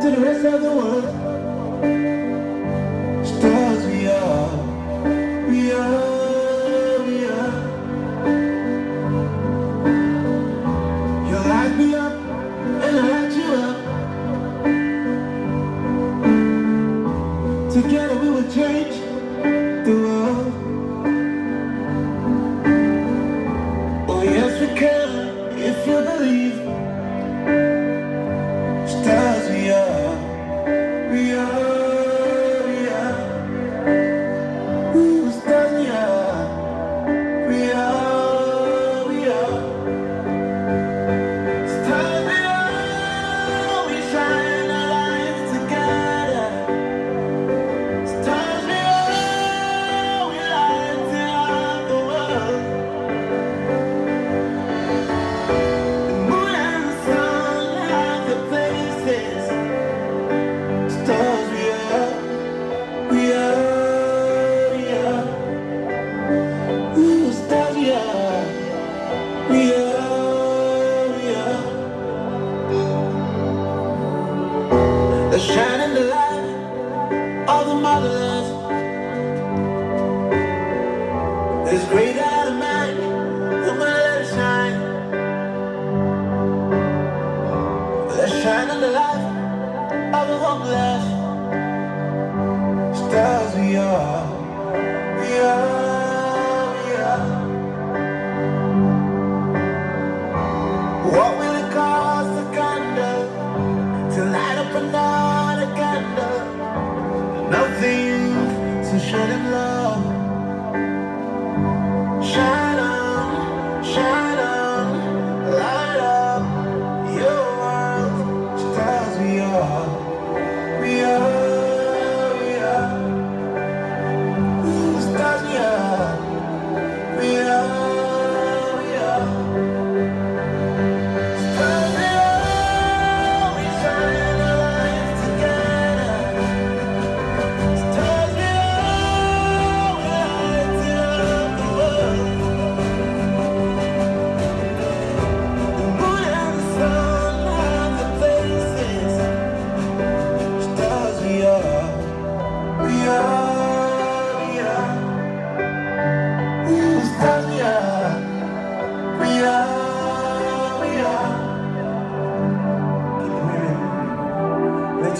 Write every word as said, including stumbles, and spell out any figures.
to the rest of the world. Stars we are, we are, we are. You light me up and I light you up. Together we will change the world. Oh yes we can, if you believe. Stars we are, we are, we are. Ooh, stars we are, we are, we are. Stars we are, we shine our lights together. Stars we are, we light up the world. The moon and the sun have their places. Stars we are, we are, we are. Ooh, stars we are, we are, we are. They're shining the light of the motherless. There's great out of mind, I'm gonna let it shine. They're shining the light of the hopeless. Stars we are, we are.